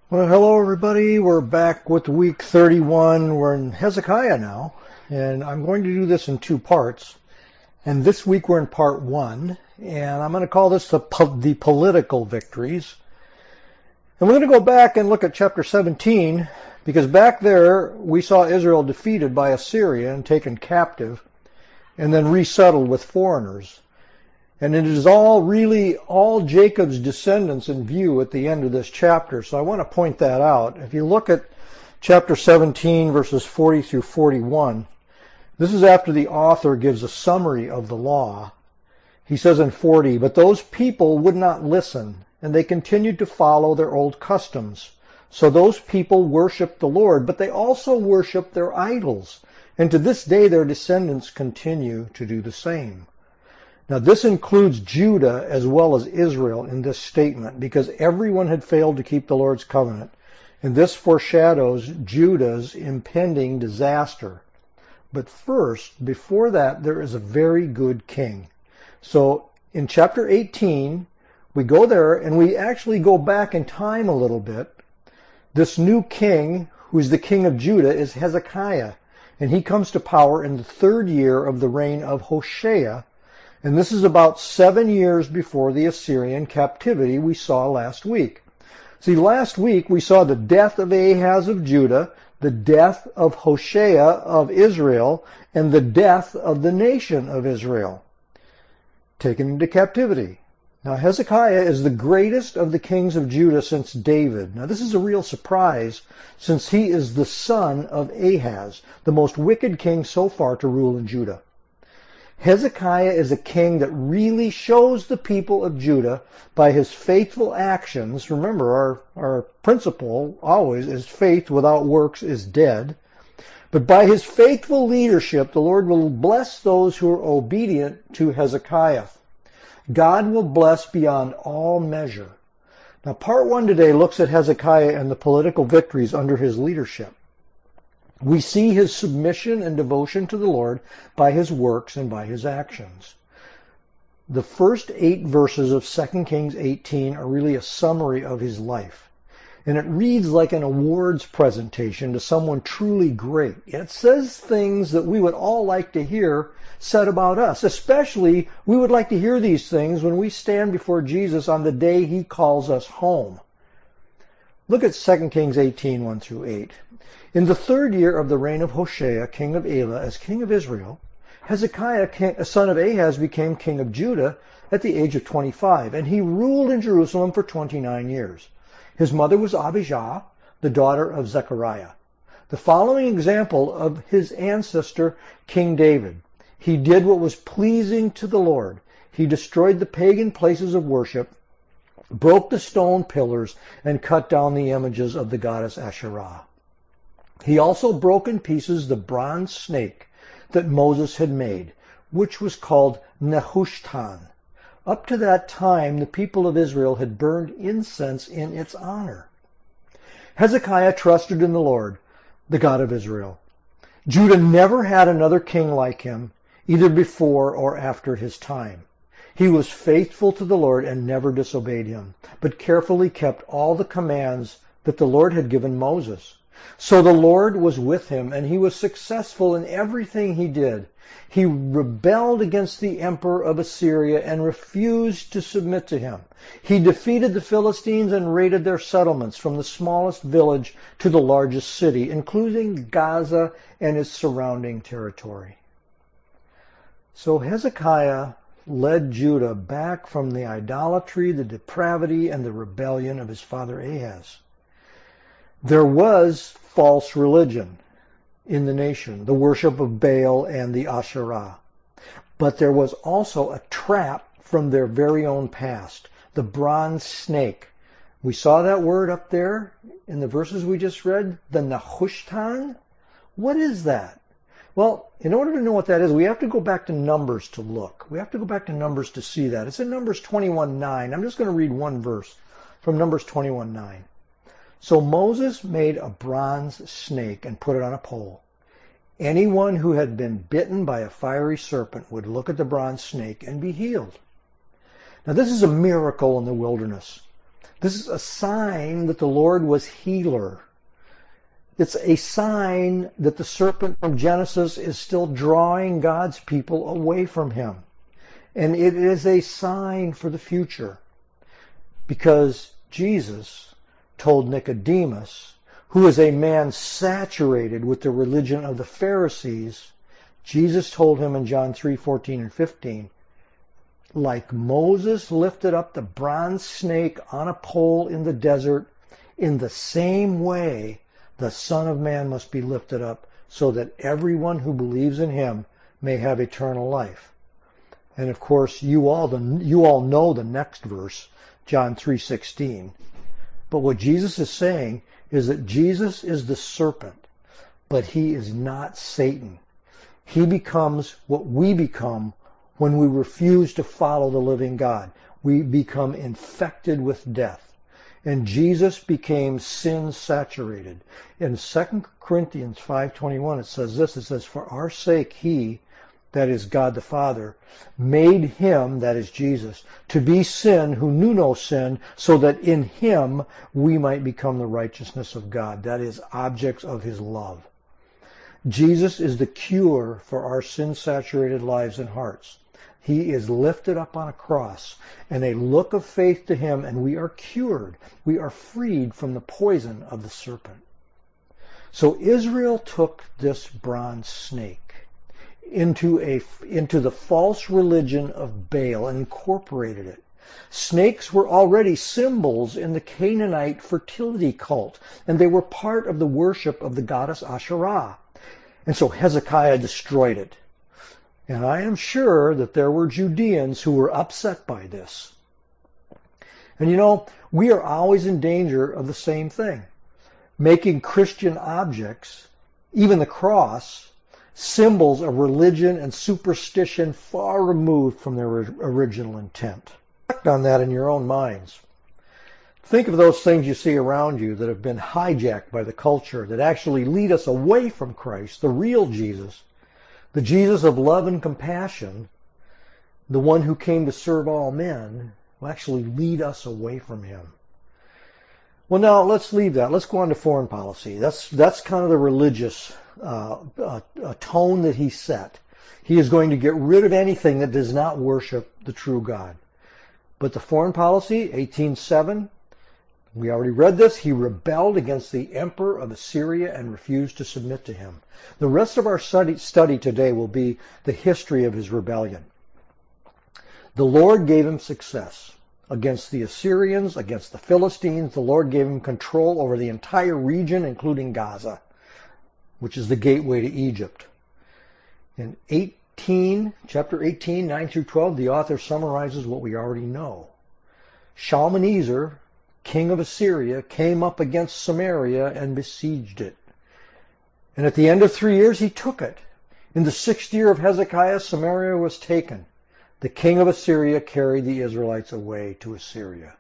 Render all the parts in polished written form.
Well, hello everybody. We're back with week 31. We're in Hezekiah now, and I'm going to do this in two parts. And this week we're in part one, and I'm going to call this the political victories. And we're going to go back and look at chapter 17, because back there we saw Israel defeated by Assyria and taken captive, and then resettled with foreigners. And it is all Jacob's descendants in view at the end of this chapter. So I want to point that out. If you look at chapter 17, verses 40 through 41, this is after the author gives a summary of the law. He says in 40, "But those people would not listen, and they continued to follow their old customs. So those people worshiped the Lord, but they also worshiped their idols. And to this day their descendants continue to do the same." Now this includes Judah as well as Israel in this statement, because everyone had failed to keep the Lord's covenant. And this foreshadows Judah's impending disaster. But first, before that, there is a very good king. So in chapter 18, we go there and we actually go back in time a little bit. This new king, who is the king of Judah, is Hezekiah. And he comes to power in the third year of the reign of Hoshea. And this is about 7 years before the Assyrian captivity we saw last week. See, last week we saw the death of Ahaz of Judah, the death of Hoshea of Israel, and the death of the nation of Israel, taken into captivity. Now Hezekiah is the greatest of the kings of Judah since David. Now this is a real surprise, since he is the son of Ahaz, the most wicked king so far to rule in Judah. Hezekiah is a king that really shows the people of Judah by his faithful actions. Remember, our principle always is faith without works is dead. But by his faithful leadership, the Lord will bless those who are obedient to Hezekiah. God will bless beyond all measure. Now, part one today looks at Hezekiah and the political victories under his leadership. We see his submission and devotion to the Lord by his works and by his actions. The first 8 verses of 2 Kings 18 are really a summary of his life. And it reads like an awards presentation to someone truly great. It says things that we would all like to hear said about us. Especially, we would like to hear these things when we stand before Jesus on the day he calls us home. Look at 2 Kings 18, 1 through 8. "In the third year of the reign of Hoshea, king of Elah, as king of Israel, Hezekiah, son of Ahaz, became king of Judah at the age of 25, and he ruled in Jerusalem for 29 years. His mother was Abijah, the daughter of Zechariah. The following example of his ancestor, King David. He did what was pleasing to the Lord. He destroyed the pagan places of worship, broke the stone pillars, and cut down the images of the goddess Asherah. He also broke in pieces the bronze snake that Moses had made, which was called Nehushtan. Up to that time, the people of Israel had burned incense in its honor. Hezekiah trusted in the Lord, the God of Israel. Judah never had another king like him, either before or after his time. He was faithful to the Lord and never disobeyed him, but carefully kept all the commands that the Lord had given Moses. So the Lord was with him, and he was successful in everything he did. He rebelled against the emperor of Assyria and refused to submit to him. He defeated the Philistines and raided their settlements from the smallest village to the largest city, including Gaza and its surrounding territory. So Hezekiah led Judah back from the idolatry, the depravity, and the rebellion of his father Ahaz. There was false religion in the nation, the worship of Baal and the Asherah. But there was also a trap from their very own past, the bronze snake. We saw that word up there in the verses we just read, the Nehushtan. What is that? Well, in order to know what that is, we have to go back to Numbers to look. We have to go back to Numbers to see that. It's in Numbers 21:9. I'm just going to read one verse from Numbers 21:9. So Moses made a bronze snake and put it on a pole. Anyone who had been bitten by a fiery serpent would look at the bronze snake and be healed. Now this is a miracle in the wilderness. This is a sign that the Lord was healer. It's a sign that the serpent from Genesis is still drawing God's people away from him. And it is a sign for the future, because Jesus told Nicodemus, who is a man saturated with the religion of the Pharisees, Jesus told him in John 3:14 and 15, like Moses lifted up the bronze snake on a pole in the desert, in the same way the Son of Man must be lifted up, so that everyone who believes in him may have eternal life. And of course, you all know the next verse, John 3:16. But what Jesus is saying is that Jesus is the serpent, but he is not Satan. He becomes what we become when we refuse to follow the living God. We become infected with death. And Jesus became sin-saturated. In 2 Corinthians 5:21, it says this. It says, for our sake he, that is God the Father, made him, that is Jesus, to be sin who knew no sin, so that in him we might become the righteousness of God. That is, objects of his love. Jesus is the cure for our sin-saturated lives and hearts. He is lifted up on a cross, and a look of faith to him, and we are cured. We are freed from the poison of the serpent. So Israel took this bronze snake into the false religion of Baal and incorporated it. Snakes were already symbols in the Canaanite fertility cult, and they were part of the worship of the goddess Asherah. And so Hezekiah destroyed it. And I am sure that there were Judeans who were upset by this. And you know, we are always in danger of the same thing. Making Christian objects, even the cross, symbols of religion and superstition far removed from their original intent. Reflect on that in your own minds. Think of those things you see around you that have been hijacked by the culture, that actually lead us away from Christ, the real Jesus, the Jesus of love and compassion, the one who came to serve all men, will actually lead us away from him. Well, now let's leave that. Let's go on to foreign policy. That's kind of the religious tone that he set. He is going to get rid of anything that does not worship the true God. But the foreign policy, 18:7, we already read this. He rebelled against the emperor of Assyria and refused to submit to him. The rest of our study today will be the history of his rebellion. The Lord gave him success against the Assyrians, against the Philistines. The Lord gave him control over the entire region, including Gaza, which is the gateway to Egypt. In chapter 18, 9 through 12, the author summarizes what we already know. Shalmaneser, king of Assyria, came up against Samaria and besieged it. And at the end of 3 years, he took it. In the 6th year of Hezekiah, Samaria was taken. The king of Assyria carried the Israelites away to Assyria.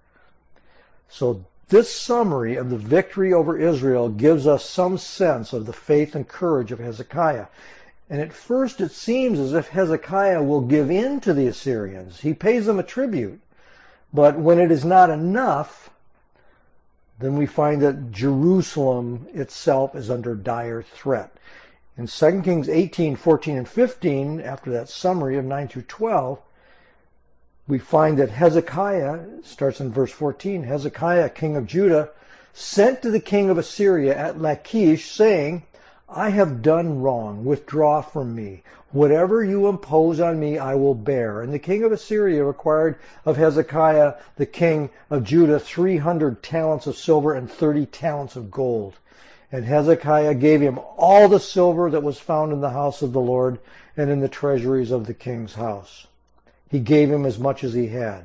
So this summary of the victory over Israel gives us some sense of the faith and courage of Hezekiah. And at first it seems as if Hezekiah will give in to the Assyrians. He pays them a tribute. But when it is not enough, then we find that Jerusalem itself is under dire threat. In 2 Kings 18, 14, and 15, after that summary of 9 through 12, we find that Hezekiah, starts in verse 14, Hezekiah, king of Judah, sent to the king of Assyria at Lachish, saying, I have done wrong. Withdraw from me. Whatever you impose on me, I will bear. And the king of Assyria required of Hezekiah, the king of Judah, 300 talents of silver and 30 talents of gold. And Hezekiah gave him all the silver that was found in the house of the Lord and in the treasuries of the king's house. He gave him as much as he had.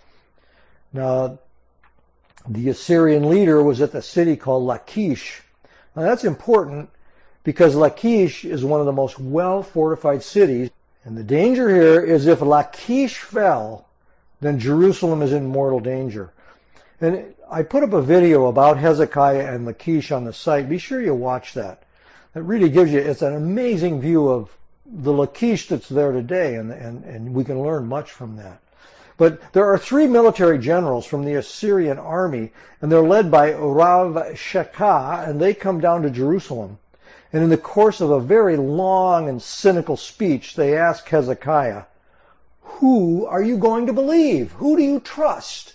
Now, the Assyrian leader was at the city called Lachish. Now, that's important because Lachish is one of the most well-fortified cities. And the danger here is if Lachish fell, then Jerusalem is in mortal danger. And I put up a video about Hezekiah and Lachish on the site. Be sure you watch that. It really gives you, it's an amazing view of the Lachish that's there today, and we can learn much from that. But there are 3 military generals from the Assyrian army, and they're led by Rav-Shakeh, and they come down to Jerusalem. And in the course of a very long and cynical speech, they ask Hezekiah, who are you going to believe? Who do you trust?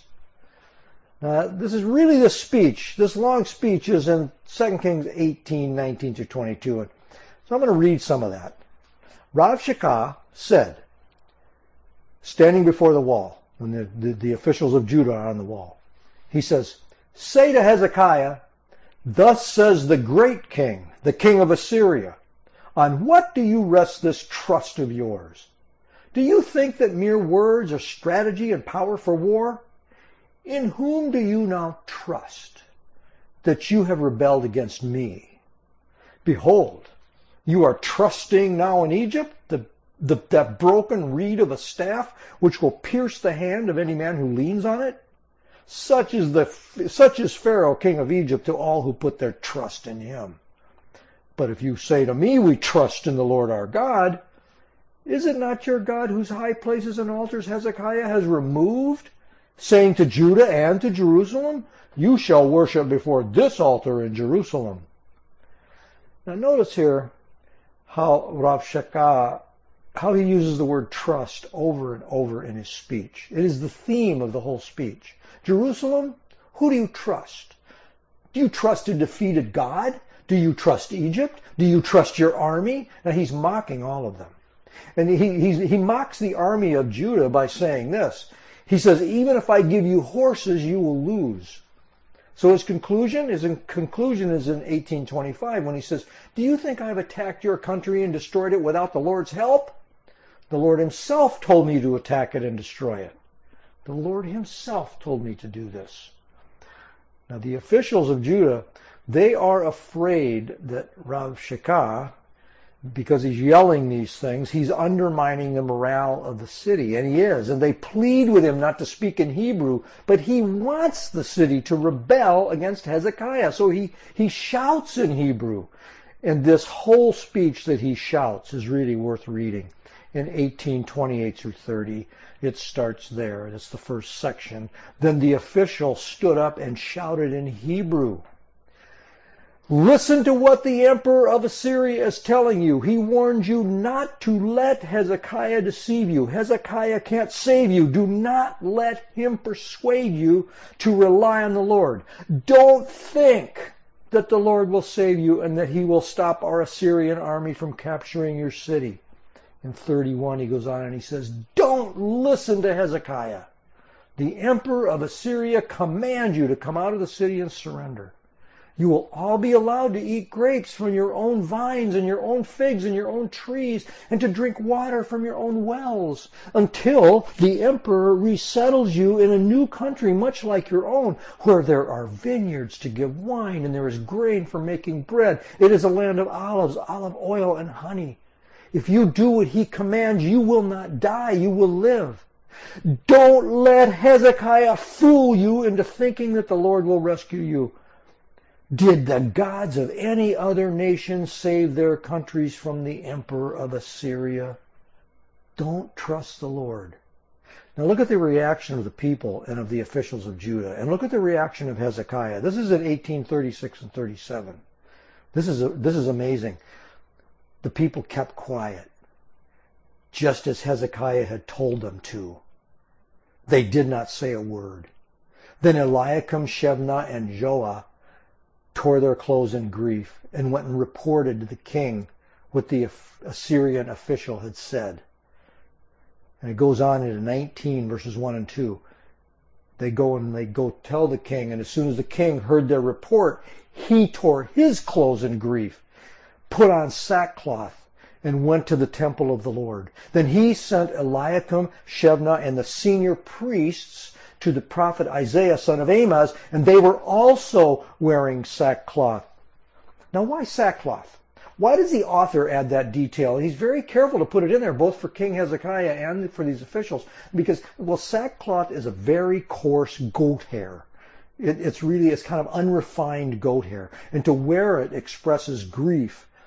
This is really the speech. This long speech is in 2 Kings 18, 19 through 22. So I'm going to read some of that. Rav-Shakeh said, standing before the wall, when the officials of Judah are on the wall, he says, say to Hezekiah, thus says the great king, the king of Assyria, on what do you rest this trust of yours? Do you think that mere words are strategy and power for war? In whom do you now trust that you have rebelled against me? Behold, you are trusting now in Egypt, that broken reed of a staff, which will pierce the hand of any man who leans on it? Such is Pharaoh, king of Egypt, to all who put their trust in him. But if you say to me, we trust in the Lord our God, is it not your God whose high places and altars Hezekiah has removed, saying to Judah and to Jerusalem, you shall worship before this altar in Jerusalem? Now notice here how Rav-Shakeh, how he uses the word trust over and over in his speech. It is the theme of the whole speech. Jerusalem, who do you trust? Do you trust a defeated God? Do you trust Egypt? Do you trust your army? Now he's mocking all of them. And he mocks the army of Judah by saying this. He says, even if I give you horses, you will lose. So his conclusion is in 1825 when he says, do you think I've attacked your country and destroyed it without the Lord's help? The Lord himself told me to attack it and destroy it. The Lord himself told me to do this. Now the officials of Judah, they are afraid that Rav-Shakeh, because he's yelling these things, he's undermining the morale of the city, and he is. And they plead with him not to speak in Hebrew, but he wants the city to rebel against Hezekiah. So he shouts in Hebrew. And this whole speech that he shouts is really worth reading. In 18:28 through 30, it starts there. That's the first section. Then the official stood up and shouted in Hebrew, listen to what the emperor of Assyria is telling you. He warned you not to let Hezekiah deceive you. Hezekiah can't save you. Do not let him persuade you to rely on the Lord. Don't think that the Lord will save you and that he will stop our Assyrian army from capturing your city. In 31, he goes on and he says, don't listen to Hezekiah. The emperor of Assyria commands you to come out of the city and surrender. You will all be allowed to eat grapes from your own vines and your own figs and your own trees and to drink water from your own wells until the emperor resettles you in a new country much like your own, where there are vineyards to give wine and there is grain for making bread. It is a land of olives, olive oil, and honey. If you do what he commands, you will not die, you will live. Don't let Hezekiah fool you into thinking that the Lord will rescue you. Did the gods of any other nation save their countries from the emperor of Assyria? Don't trust the Lord. Now look at the reaction of the people and of the officials of Judah, and look at the reaction of Hezekiah. This is in 1836 and 37. This is amazing. The people kept quiet, just as Hezekiah had told them to. They did not say a word. Then Eliakim, Shebna, and Joah tore their clothes in grief and went and reported to the king what the Assyrian official had said. And it goes on into 19 verses 1 and 2. They go tell the king, and as soon as the king heard their report, he tore his clothes in grief, put on sackcloth, and went to the temple of the Lord. Then he sent Eliakim, Shebna, and the senior priests to the prophet Isaiah, son of Amoz, and they were also wearing sackcloth. Now, why sackcloth? Why does the author add that detail? He's very careful to put it in there, both for King Hezekiah and for these officials, because, well, sackcloth is a very coarse goat hair. It's kind of unrefined goat hair, and to wear it expresses grief.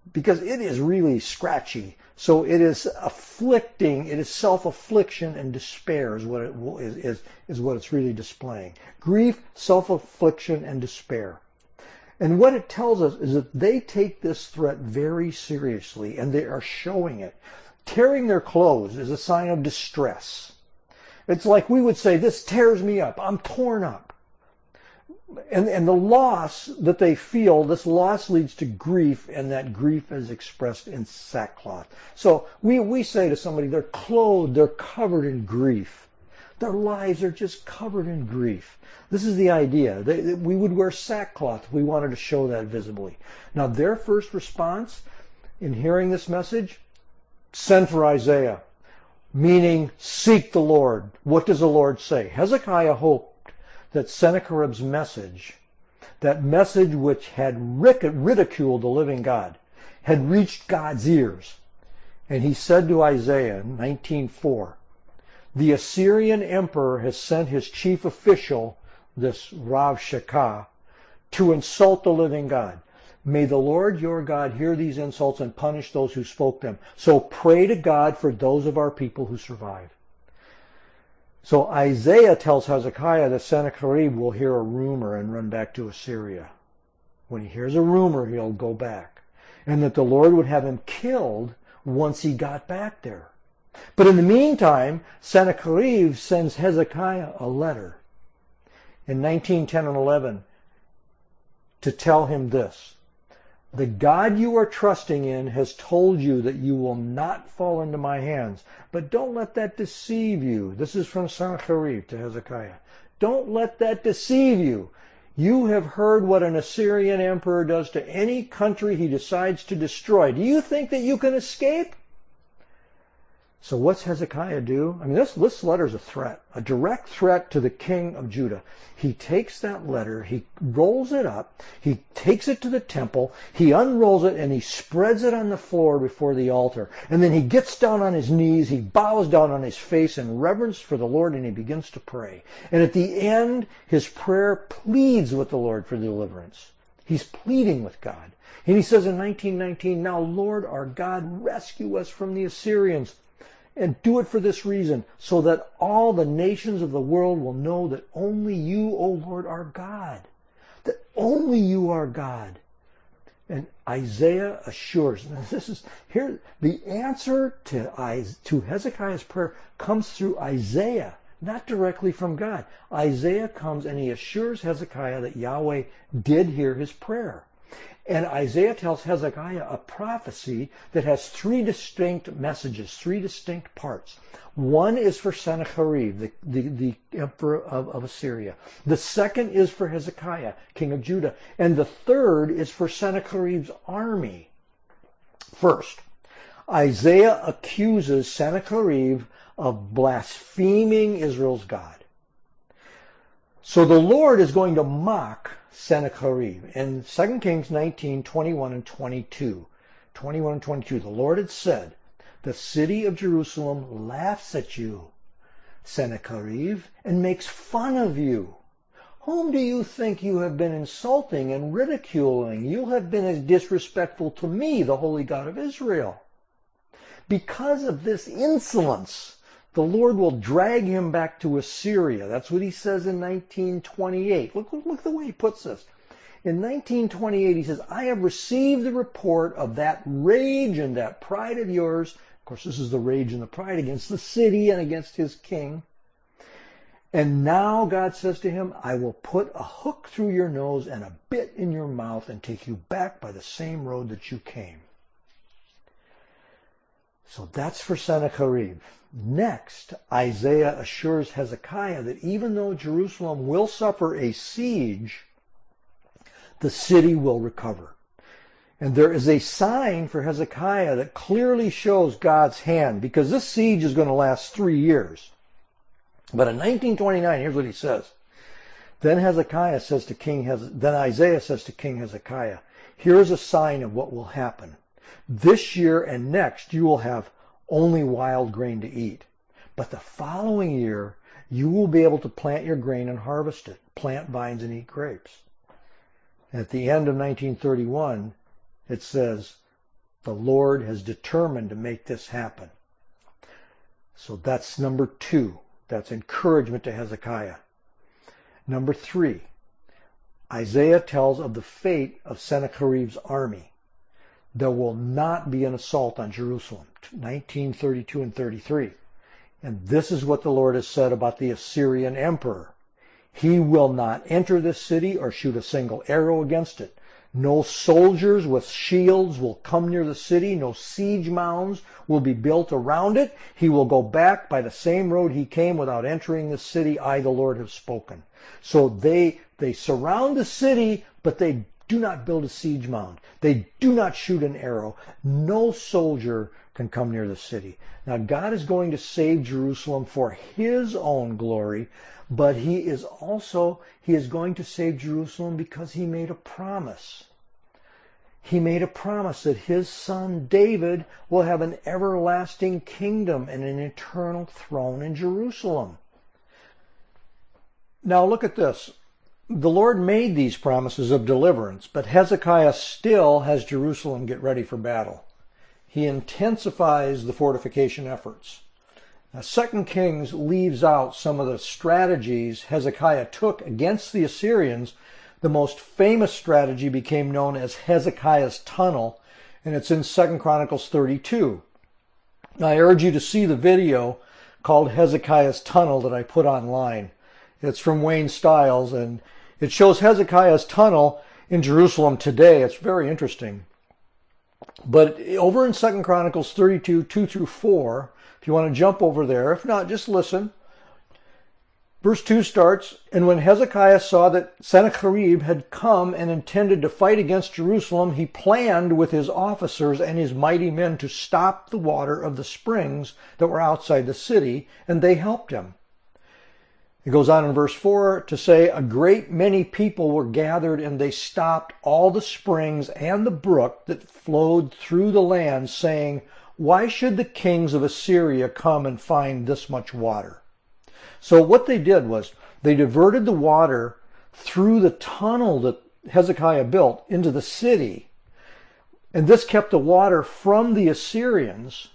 because it is really scratchy. So it is afflicting, it is self-affliction and despair is what it's really displaying. Grief, self-affliction, and despair. And what it tells us is that they take this threat very seriously, and they are showing it. Tearing their clothes is a sign of distress. It's like we would say, this tears me up, I'm torn up. And the loss that they feel, this loss leads to grief, and that grief is expressed in sackcloth. So we say to somebody, they're clothed, they're covered in grief. Their lives are just covered in grief. This is the idea. We would wear sackcloth if we wanted to show that visibly. Now, their first response in hearing this message, send for Isaiah, meaning seek the Lord. What does the Lord say? Hezekiah hoped that Sennacherib's message, that message which had ridiculed the living God, had reached God's ears. And he said to Isaiah in 19:4, the Assyrian emperor has sent his chief official, this Rabshakeh, to insult the living God. May the Lord your God hear these insults and punish those who spoke them. So pray to God for those of our people who survive. So Isaiah tells Hezekiah that Sennacherib will hear a rumor and run back to Assyria. When he hears a rumor, he'll go back. And that the Lord would have him killed once he got back there. But in the meantime, Sennacherib sends Hezekiah a letter in 1910 and 11 to tell him this. The God you are trusting in has told you that you will not fall into my hands. But don't let that deceive you. This is from Sennacherib to Hezekiah. Don't let that deceive you. You have heard what an Assyrian emperor does to any country he decides to destroy. Do you think that you can escape? So what's Hezekiah do? I mean, this letter is a threat, a direct threat to the king of Judah. He takes that letter, he rolls it up, he takes it to the temple, he unrolls it, and he spreads it on the floor before the altar. And then he gets down on his knees, he bows down on his face in reverence for the Lord, and he begins to pray. And at the end, his prayer pleads with the Lord for deliverance. He's pleading with God. And he says in 1919, now Lord our God, rescue us from the Assyrians. And do it for this reason, so that all the nations of the world will know that only you, O Lord, are God. That only you are God. And Isaiah assures, and this is here, the answer to Hezekiah's prayer comes through Isaiah, not directly from God. Isaiah comes and he assures Hezekiah that Yahweh did hear his prayer. And Isaiah tells Hezekiah a prophecy that has three distinct messages, three distinct parts. One is for Sennacherib, the emperor of Assyria. The second is for Hezekiah, king of Judah. And the third is for Sennacherib's army. First, Isaiah accuses Sennacherib of blaspheming Israel's God. So the Lord is going to mock Sennacherib. In 2 Kings 19, 21 and 22, the Lord had said, the city of Jerusalem laughs at you, Sennacherib, and makes fun of you. Whom do you think you have been insulting and ridiculing? You have been as disrespectful to me, the Holy God of Israel. Because of this insolence, the Lord will drag him back to Assyria. That's what he says in 1928. Look the way he puts this. In 1928, he says, I have received the report of that rage and that pride of yours. Of course, this is the rage and the pride against the city and against his king. And now God says to him, I will put a hook through your nose and a bit in your mouth and take you back by the same road that you came. So that's for Sennacherib. Next, Isaiah assures Hezekiah that even though Jerusalem will suffer a siege, the city will recover. And there is a sign for Hezekiah that clearly shows God's hand, because this siege is going to last 3 years. But in 1929, here's what he says. Then Isaiah says to King Hezekiah, here is a sign of what will happen. This year and next you will have only wild grain to eat. But the following year you will be able to plant your grain and harvest it, plant vines and eat grapes. At the end of 1931, it says, The Lord has determined to make this happen. So that's number 2. That's encouragement to Hezekiah. Number 3, Isaiah tells of the fate of Sennacherib's army. There will not be an assault on Jerusalem, 19:32 and 33. And this is what the Lord has said about the Assyrian emperor. He will not enter this city or shoot a single arrow against it. No soldiers with shields will come near the city. No siege mounds will be built around it. He will go back by the same road he came without entering the city. I, the Lord, have spoken. So they surround the city, but they do not build a siege mound. They do not shoot an arrow. No soldier can come near the city. Now, God is going to save Jerusalem for His own glory, but He is going to save Jerusalem because He made a promise. He made a promise that His son David will have an everlasting kingdom and an eternal throne in Jerusalem. Now look at this. The Lord made these promises of deliverance, but Hezekiah still has Jerusalem get ready for battle. He intensifies the fortification efforts. Now, 2 Kings leaves out some of the strategies Hezekiah took against the Assyrians. The most famous strategy became known as Hezekiah's Tunnel, and it's in 2 Chronicles 32. Now, I urge you to see the video called Hezekiah's Tunnel that I put online. It's from Wayne Stiles, and it shows Hezekiah's Tunnel in Jerusalem today. It's very interesting. But over in 2 Chronicles 32, 2 through 4, if you want to jump over there, if not, just listen. Verse 2 starts, "And when Hezekiah saw that Sennacherib had come and intended to fight against Jerusalem, he planned with his officers and his mighty men to stop the water of the springs that were outside the city, and they helped him." It goes on in verse 4 to say, "A great many people were gathered, and they stopped all the springs and the brook that flowed through the land, saying, 'Why should the kings of Assyria come and find this much water?'" So what they did was they diverted the water through the tunnel that Hezekiah built into the city. And this kept the water from the Assyrians.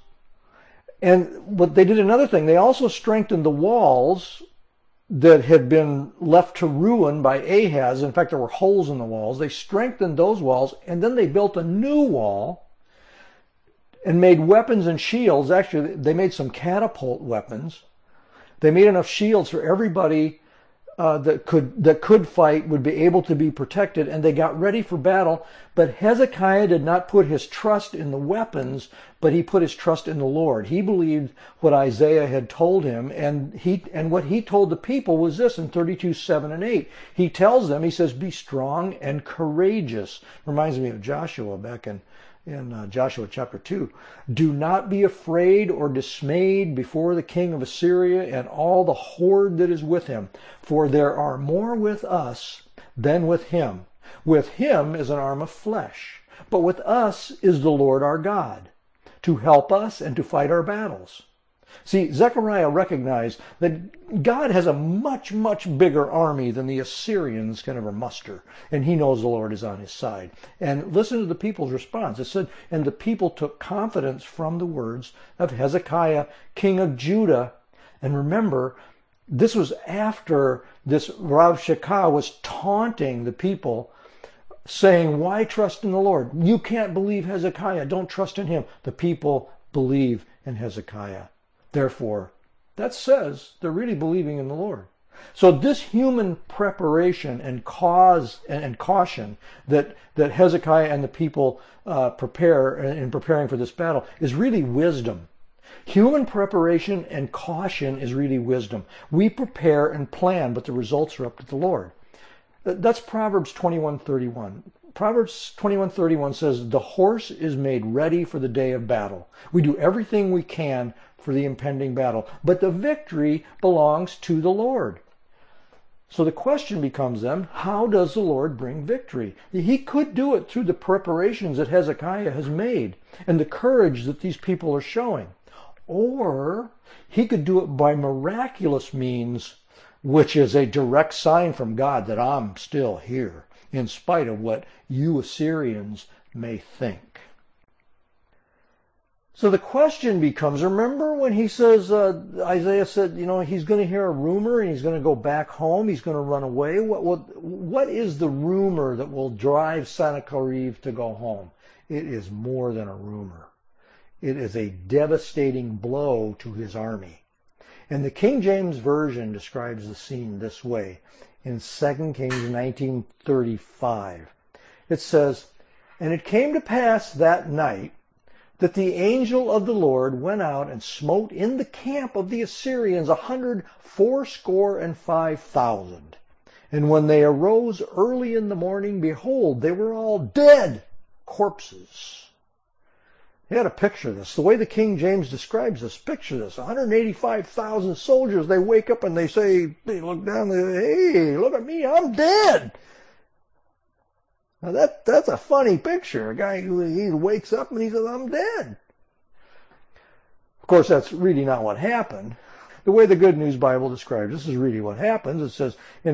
But they did another thing. They also strengthened the walls that had been left to ruin by Ahaz. In fact, there were holes in the walls. They strengthened those walls, and then they built a new wall and made weapons and shields. Actually, they made some catapult weapons. They made enough shields for everybody that could fight would be able to be protected, and they got ready for battle. But Hezekiah did not put his trust in the weapons, but he put his trust in the Lord. He believed what Isaiah had told him, and what he told the people was this in 32, 7 and 8. He tells them, he says, "Be strong and courageous." Reminds me of Joshua back in Joshua chapter 2. "Do not be afraid or dismayed before the king of Assyria and all the horde that is with him, for there are more with us than with him. With him is an arm of flesh, but with us is the Lord our God, to help us and to fight our battles." See, Zechariah recognized that God has a much, much bigger army than the Assyrians can ever muster. And he knows the Lord is on his side. And listen to the people's response. It said, "And the people took confidence from the words of Hezekiah, king of Judah." And remember, this was after this Rabshakeh was taunting the people, saying, "Why trust in the Lord? You can't believe Hezekiah. Don't trust in him." The people believe in Hezekiah. Therefore, that says they're really believing in the Lord. So this human preparation and caution that Hezekiah and the people prepare in preparing for this battle is really wisdom. Human preparation and caution is really wisdom. We prepare and plan, but the results are up to the Lord. That's Proverbs 21:31. Proverbs 21:31 says, "The horse is made ready for the day of battle." We do everything we can for the impending battle, but the victory belongs to the Lord. So the question becomes then, how does the Lord bring victory? He could do it through the preparations that Hezekiah has made and the courage that these people are showing. Or he could do it by miraculous means, which is a direct sign from God that I'm still here, in spite of what you Assyrians may think. So the question becomes, remember when he says, Isaiah said, he's going to hear a rumor and he's going to go back home, he's going to run away. What is the rumor that will drive Sennacherib to go home? It is more than a rumor. It is a devastating blow to his army. And the King James Version describes the scene this way. In 2 Kings 19:35, it says, "And it came to pass that night that the angel of the Lord went out and smote in the camp of the Assyrians 185,000. And when they arose early in the morning, behold, they were all dead corpses." You had to picture this. The way the King James describes this, picture this. 185,000 soldiers, they wake up and they say, they look down, they say, "Hey, look at me, I'm dead." Now that's a funny picture. A guy who he wakes up and he says, "I'm dead." Of course, that's really not what happened. The way the Good News Bible describes this is really what happens. It says in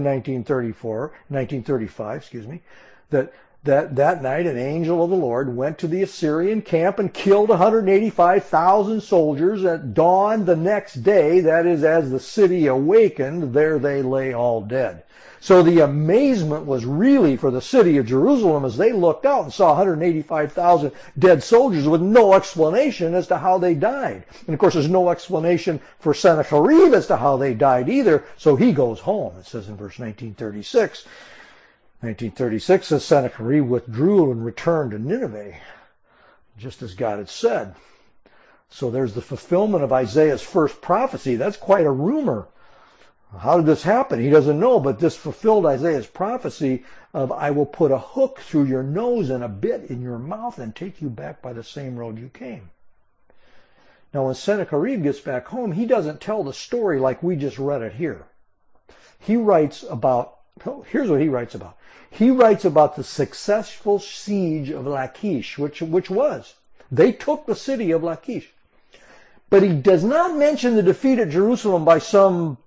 1935, that night an angel of the Lord went to the Assyrian camp and killed 185,000 soldiers. At dawn the next day, that is, as the city awakened, there they lay all dead. So the amazement was really for the city of Jerusalem as they looked out and saw 185,000 dead soldiers with no explanation as to how they died. And of course there's no explanation for Sennacherib as to how they died either, so he goes home. It says in verse 1936, 1936 says Sennacherib withdrew and returned to Nineveh, just as God had said. So there's the fulfillment of Isaiah's first prophecy. That's quite a rumor. How did this happen? He doesn't know, but this fulfilled Isaiah's prophecy of, "I will put a hook through your nose and a bit in your mouth and take you back by the same road you came." Now when Sennacherib gets back home, he doesn't tell the story like we just read it here. He writes about, here's what he writes about. He writes about the successful siege of Lachish, which was, they took the city of Lachish. But he does not mention the defeat at Jerusalem by some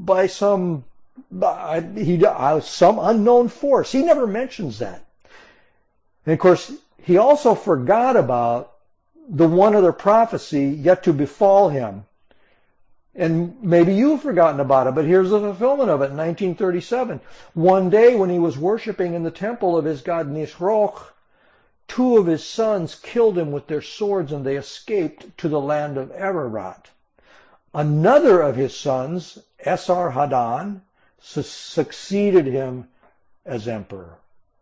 unknown force. He never mentions that. And of course, he also forgot about the one other prophecy yet to befall him. And maybe you've forgotten about it, but here's the fulfillment of it in 1937. One day when he was worshiping in the temple of his god Nisroch, 2 of his sons killed him with their swords and they escaped to the land of Ararat. Another of his sons, Esarhaddon, succeeded him as emperor.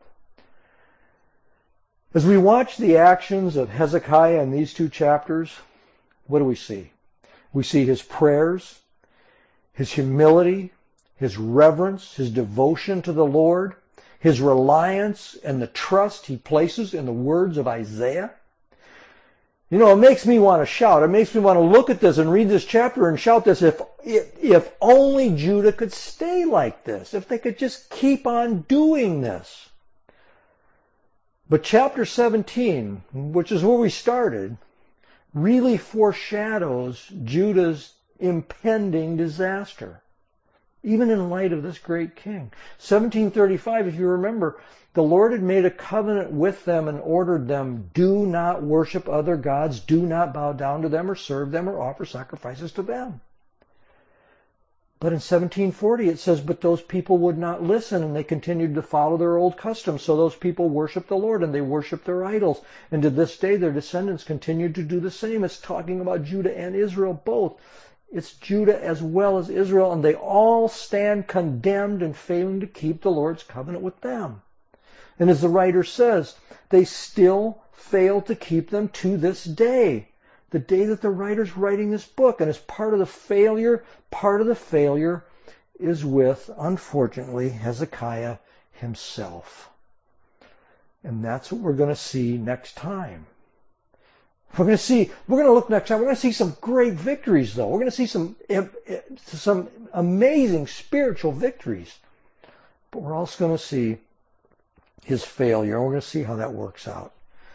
As we watch the actions of Hezekiah in these 2 chapters, what do we see? We see his prayers, his humility, his reverence, his devotion to the Lord, his reliance and the trust he places in the words of Isaiah. It makes me want to shout. It makes me want to look at this and read this chapter and shout this, if only Judah could stay like this, if they could just keep on doing this. But chapter 17, which is where we started, really foreshadows Judah's impending disaster, even in light of this great king. 1735, if you remember, the Lord had made a covenant with them and ordered them, do not worship other gods, do not bow down to them or serve them or offer sacrifices to them. But in 1740 it says, but those people would not listen and they continued to follow their old customs. So those people worshiped the Lord and they worshiped their idols. And to this day their descendants continued to do the same. It's talking about Judah and Israel both. It's Judah as well as Israel, and they all stand condemned and failing to keep the Lord's covenant with them. And as the writer says, they still fail to keep them to this day. The day that the writer's writing this book. And as part of the failure is with, unfortunately, Hezekiah himself. And that's what we're going to see next time. We're going to look next time. We're going to see some great victories, though. We're going to see some amazing spiritual victories. But we're also going to see his failure. And we're going to see how that works out.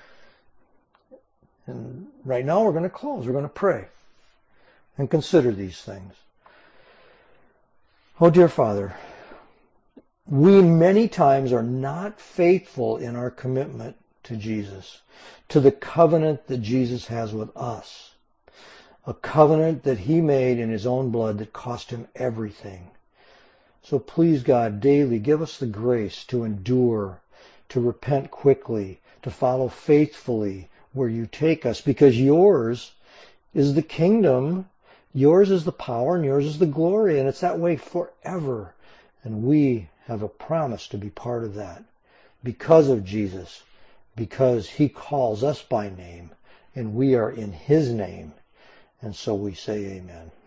And right now we're going to close. We're going to pray and consider these things. Oh, dear Father, we many times are not faithful in our commitment to Jesus, to the covenant that Jesus has with us. A covenant that he made in his own blood that cost him everything. So please, God, daily give us the grace to endure, to repent quickly, to follow faithfully where you take us, because yours is the kingdom, yours is the power, and yours is the glory, and it's that way forever. And we have a promise to be part of that because of Jesus, because he calls us by name, and we are in his name. And so we say amen.